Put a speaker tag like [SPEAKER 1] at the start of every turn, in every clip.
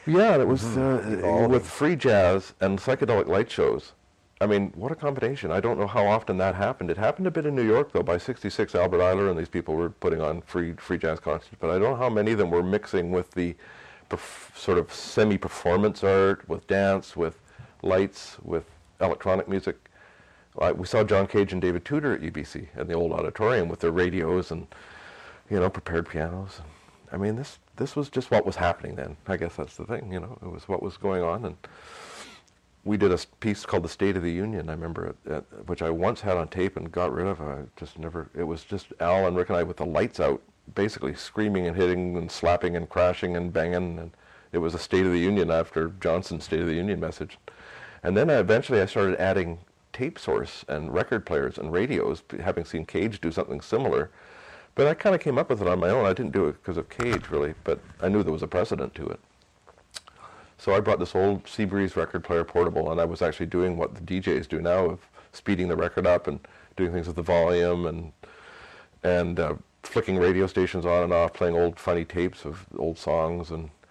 [SPEAKER 1] Yeah, and it was
[SPEAKER 2] Evolving.
[SPEAKER 1] with free jazz and psychedelic light shows. I mean, what a combination. I don't know how often that happened. It happened a bit in New York, though. By 66, Albert Eiler and these people were putting on free jazz concerts, but I don't know how many of them were mixing with the sort of semi-performance art, with dance, with lights, with electronic music. We saw John Cage and David Tudor at UBC in the old auditorium with their radios and, prepared pianos. I mean, this was just what was happening then. I guess that's the thing, it was what was going on. And we did a piece called The State of the Union, I remember, which I once had on tape and got rid of. It was just Al and Rick and I with the lights out, basically screaming and hitting and slapping and crashing and banging. And it was a State of the Union after Johnson's State of the Union message. And then eventually I started adding tape source and record players and radios, having seen Cage do something similar. But I kind of came up with it on my own. I didn't do it because of Cage, really, but I knew there was a precedent to it. So I brought this old Seabreeze record player portable, and I was actually doing what the DJs do now, of speeding the record up and doing things with the volume and flicking radio stations on and off, playing old funny tapes of old songs,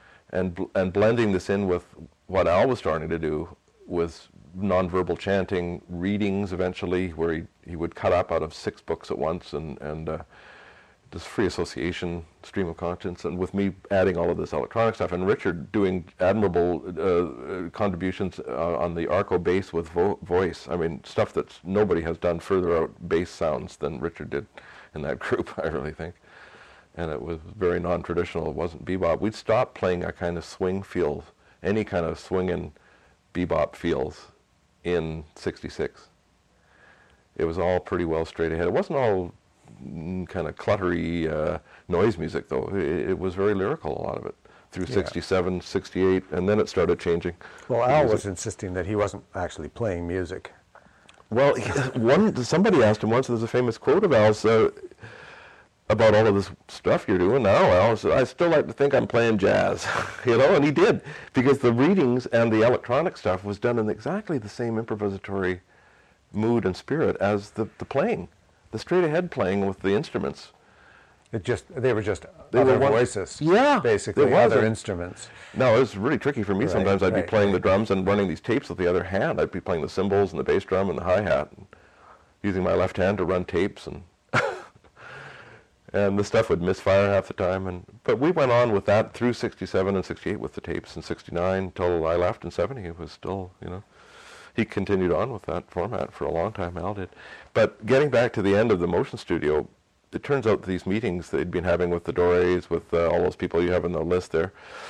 [SPEAKER 1] and blending this in with what Al was starting to do with nonverbal chanting, readings eventually, where he would cut up out of 6 books at once, and this free association, stream of conscience, and with me adding all of this electronic stuff, and Richard doing admirable contributions on the Arco bass with voice. I mean, stuff that nobody has done further out bass sounds than Richard did in that group, I really think. And it was very non-traditional. It wasn't bebop. We'd stopped playing a kind of swing feel, any kind of swinging bebop feels in '66. It was all pretty well straight ahead. It wasn't all kind of cluttery noise music, though. It was very lyrical, a lot of it, through 67, 68, and then it started changing.
[SPEAKER 2] Well, Al was insisting that he wasn't actually playing music.
[SPEAKER 1] Well, somebody asked him once, there's a famous quote of Al's about all of this stuff you're doing now, Al. Said, I still like to think I'm playing jazz, and he did, because the readings and the electronic stuff was done in exactly the same improvisatory mood and spirit as the playing. The straight-ahead playing with the instruments.
[SPEAKER 2] They were just other voices.
[SPEAKER 1] Yeah,
[SPEAKER 2] basically other instruments.
[SPEAKER 1] No, it was really tricky for me. Sometimes I'd be playing the drums and running these tapes with the other hand. I'd be playing the cymbals and the bass drum and the hi-hat, and using my left hand to run tapes, and and the stuff would misfire half the time. But we went on with that through 67 and 68 with the tapes, and 69 till I left in 70. It was still, he continued on with that format for a long time, Al did. But getting back to the end of the Motion Studio, it turns out these meetings they'd been having with the Dores, with all those people you have on the list there,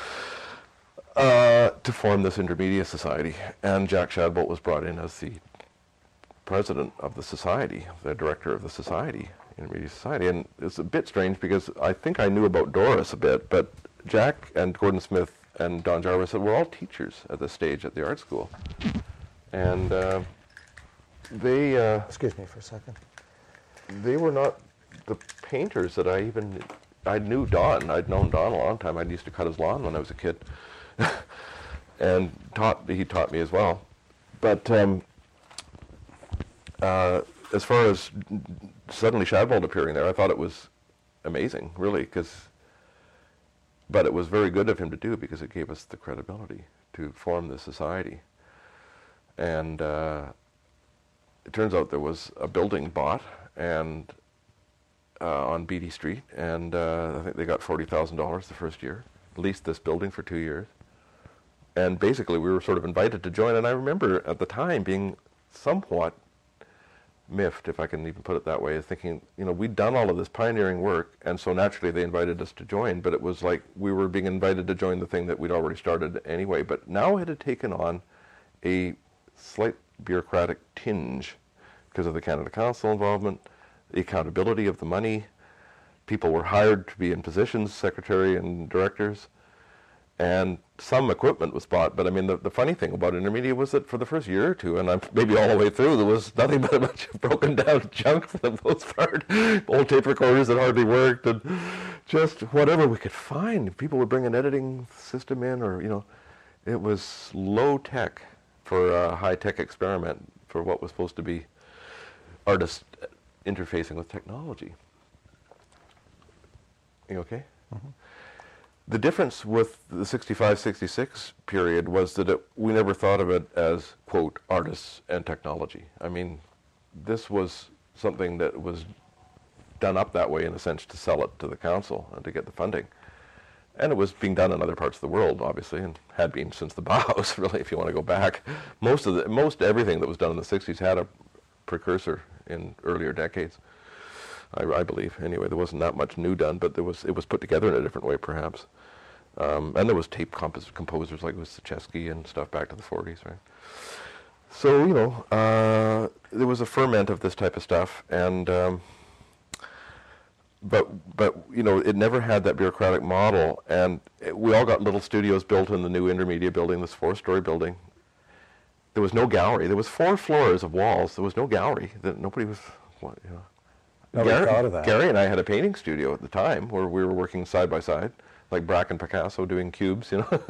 [SPEAKER 1] to form this Intermedia Society. And Jack Shadbolt was brought in as the president of the society, the director of the society, Intermedia Society. And it's a bit strange because I think I knew about Doris a bit, but Jack and Gordon Smith and Don Jarvis said, we're all teachers at this stage at the art school. And they...
[SPEAKER 2] Excuse me for a second.
[SPEAKER 1] They were not the painters that I knew Don. I'd known Don a long time. I used to cut his lawn when I was a kid. And he taught me as well. But as far as suddenly Shadbolt appearing there, I thought it was amazing, really, but it was very good of him to do because it gave us the credibility to form this society. And it turns out there was a building bought and on Beatty Street, and I think they got $40,000 the first year, leased this building for 2 years. And basically we were sort of invited to join, and I remember at the time being somewhat miffed, if I can even put it that way, thinking, we'd done all of this pioneering work, and so naturally they invited us to join, but it was like we were being invited to join the thing that we'd already started anyway. But now it had taken on a slight bureaucratic tinge because of the Canada Council involvement, the accountability of the money. People were hired to be in positions, secretary and directors, and some equipment was bought. But I mean, the funny thing about Intermedia was that for the first year or two, and maybe all the way through, there was nothing but a bunch of broken down junk for the most part. Old tape recorders that hardly worked, and just whatever we could find. People would bring an editing system in, or, it was low tech for a high-tech experiment for what was supposed to be artists interfacing with technology. You okay? The difference with the 65, 66 period was that we never thought of it as, quote, artists and technology. I mean, this was something that was done up that way in a sense to sell it to the council and to get the funding. And it was being done in other parts of the world, obviously, and had been since the Bauhaus, really, if you want to go back. Most everything that was done in the 60s had a precursor in earlier decades. I believe. Anyway, there wasn't that much new done, but it was put together in a different way, perhaps. And there was tape composers like Wysocki and stuff back to the 40s, right? So, you know, there was a ferment of this type of stuff, and but you know, it never had that bureaucratic model, and we all got little studios built in the new Intermedia building, this 4-story building. There was no gallery. There was 4 floors of walls. There was no gallery. Nobody was, what, you know.
[SPEAKER 2] Nobody thought of that.
[SPEAKER 1] Gary and I had a painting studio at the time where we were working side by side, like Braque and Picasso doing cubes, you know.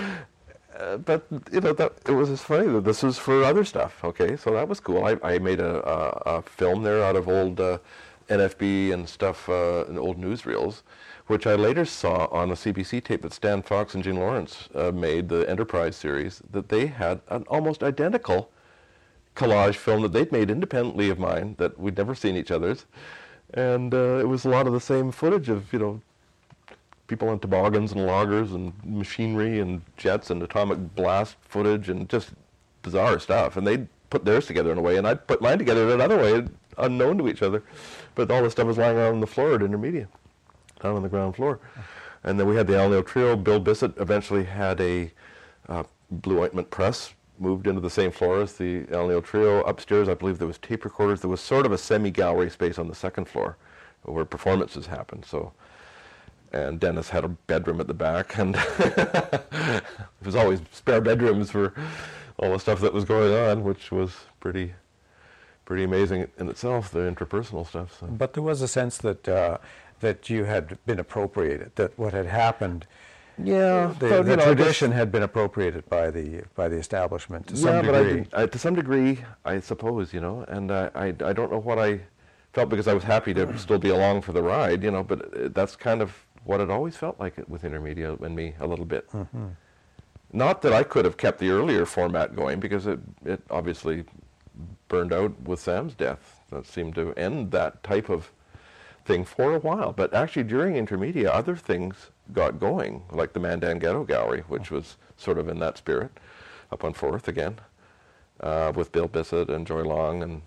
[SPEAKER 1] But you know, it was just funny that this was for other stuff. Okay, so that was cool. I made a film there out of old NFB and stuff, and old newsreels, which I later saw on a CBC tape that Stan Fox and Jean Lawrence made, the Enterprise series. That they had an almost identical collage film that they'd made independently of mine, that we'd never seen each other's, and it was a lot of the same footage of, you know, people on toboggans and loggers and machinery and jets and atomic blast footage and just bizarre stuff. And they'd put theirs together in a way, and I'd put mine together in another way, unknown to each other. But all this stuff was lying around on the floor at Intermedia, down on the ground floor. And then we had the Al Neal Trio. Bill Bissett eventually had a Blue Ointment press, moved into the same floor as the Al Neal Trio. Upstairs, I believe there was tape recorders. There was sort of a semi-gallery space on the second floor where performances happened. So, and Dennis had a bedroom at the back, and there was always spare bedrooms for all the stuff that was going on, which was pretty amazing in itself, the interpersonal stuff. So.
[SPEAKER 2] But there was a sense that that you had been appropriated, that what had happened.
[SPEAKER 1] Yeah,
[SPEAKER 2] the tradition had been appropriated by the establishment to some degree.
[SPEAKER 1] But to some degree, I suppose, you know, and I don't know what I felt, because I was happy to still be along for the ride, you know, but that's kind of what it always felt like with Intermedia and me, a little bit. Mm-hmm. Not that I could have kept the earlier format going, because it obviously burned out with Sam's death. That seemed to end that type of thing for a while. But actually during Intermedia, other things got going, like the Mandan Ghetto Gallery, which was sort of in that spirit, up on 4th again, with Bill Bissett and Joy Long, and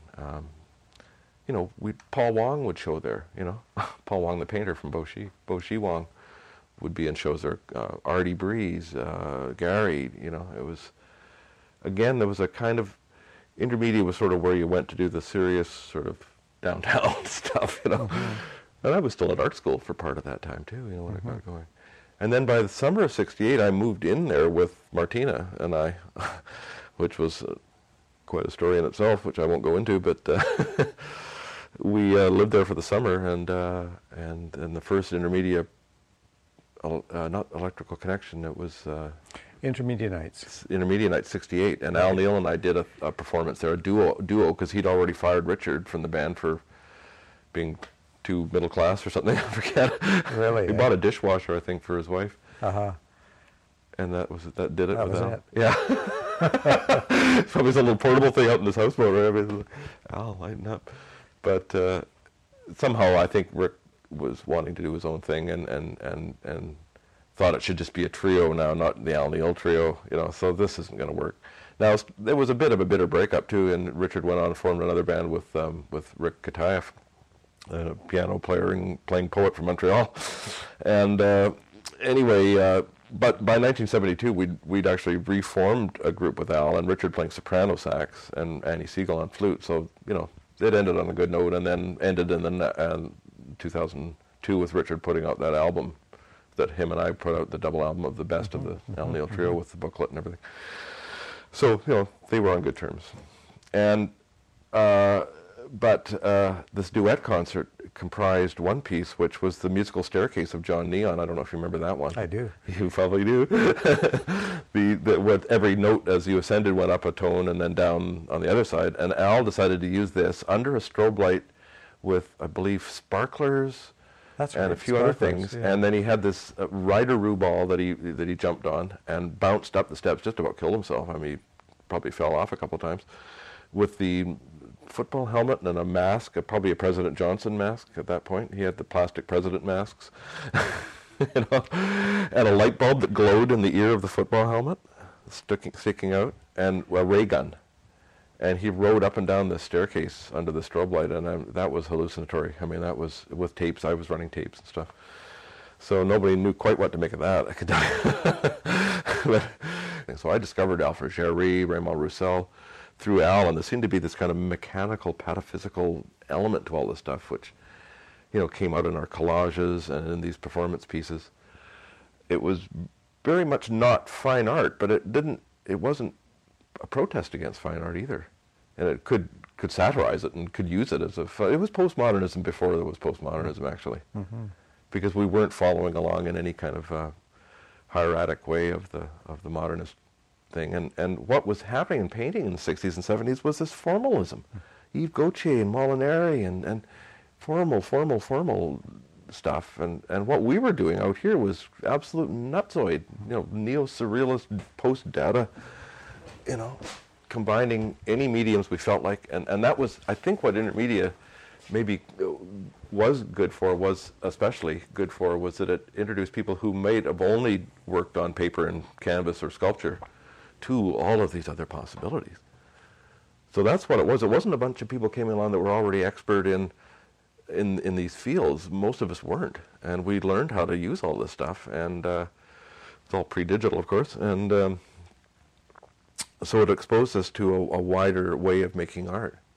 [SPEAKER 1] you know, Paul Wong would show there, you know. Paul Wong, the painter from Bo Shi Wong, would be in shows there. Artie Breeze, Gary, you know, it was, again, there was a kind of, Intermedia was sort of where you went to do the serious sort of downtown stuff, you know. Mm-hmm. And I was still at art school for part of that time too, you know, when I got going. And then by the summer of '68, I moved in there with Martina and I, which was quite a story in itself, which I won't go into, but we lived there for the summer, and the first Intermedia, not Electrical Connection, it was
[SPEAKER 2] Intermedia Nights.
[SPEAKER 1] Intermedia Nights '68, and Al Neal and I did a performance there, a duo, because he'd already fired Richard from the band for being too middle class or something. I forget.
[SPEAKER 2] Really?
[SPEAKER 1] He bought a dishwasher, I think, for his wife.
[SPEAKER 2] Uh-huh.
[SPEAKER 1] And that did it.
[SPEAKER 2] That was it.
[SPEAKER 1] Yeah. Probably some little portable thing out in his houseboat or everything. Al, lighten up. But somehow I think Rick was wanting to do his own thing, and thought it should just be a trio now, not the Al Neal Trio, you know, so this isn't going to work. Now, there was a bit of a bitter breakup too, and Richard went on and formed another band with Rick Katayev, a piano player and playing poet from Montreal. And anyway, but by 1972, we'd actually reformed a group with Al, and Richard playing soprano sax and Annie Siegel on flute, so, you know, it ended on a good note, and then ended in 2002 with Richard putting out that album that him and I put out, the double album of the best of the Al Neal Trio with the booklet and everything. So, you know, they were on good terms. And, but this duet concert comprised one piece, which was the musical staircase of John Neon. I don't know if you remember that one.
[SPEAKER 2] I do.
[SPEAKER 1] You probably do. With every note as you ascended went up a tone and then down on the other side. And Al decided to use this under a strobe light with, I believe, sparklers
[SPEAKER 2] That's
[SPEAKER 1] and
[SPEAKER 2] right,
[SPEAKER 1] a few other
[SPEAKER 2] sparklers,
[SPEAKER 1] things.
[SPEAKER 2] yeah.
[SPEAKER 1] And then he had this Rider-Roo ball that he jumped on and bounced up the steps, just about killed himself. I mean, he probably fell off a couple of times, with the football helmet and a mask, probably a President Johnson mask at that point. He had the plastic president masks, you know, and a light bulb that glowed in the ear of the football helmet, sticking out, and a ray gun. And he rode up and down the staircase under the strobe light, and that was hallucinatory. I mean, that was with tapes. I was running tapes and stuff. So nobody knew quite what to make of that, I could tell you. So I discovered Alfred Jarry, Raymond Roussel, through Al, and there seemed to be this kind of mechanical, pataphysical element to all this stuff, which, you know, came out in our collages and in these performance pieces. It was very much not fine art, but it wasn't a protest against fine art either, and it could satirize it and could use it as it was postmodernism before there was postmodernism, actually, because we weren't following along in any kind of hieratic way of the modernist thing, and what was happening in painting in the 60s and 70s was this formalism. Yves Gautier and Molinari and formal stuff, and what we were doing out here was absolute nutsoid, you know, neo-surrealist post-data, you know, combining any mediums we felt like, and that was, I think, what Intermedia maybe was good for, was especially good for, was that it introduced people who might have only worked on paper and canvas or sculpture to all of these other possibilities. So that's what it was. It wasn't a bunch of people came along that were already expert in these fields. Most of us weren't, and we learned how to use all this stuff, and it's all pre-digital, of course, and so it exposed us to a wider way of making art.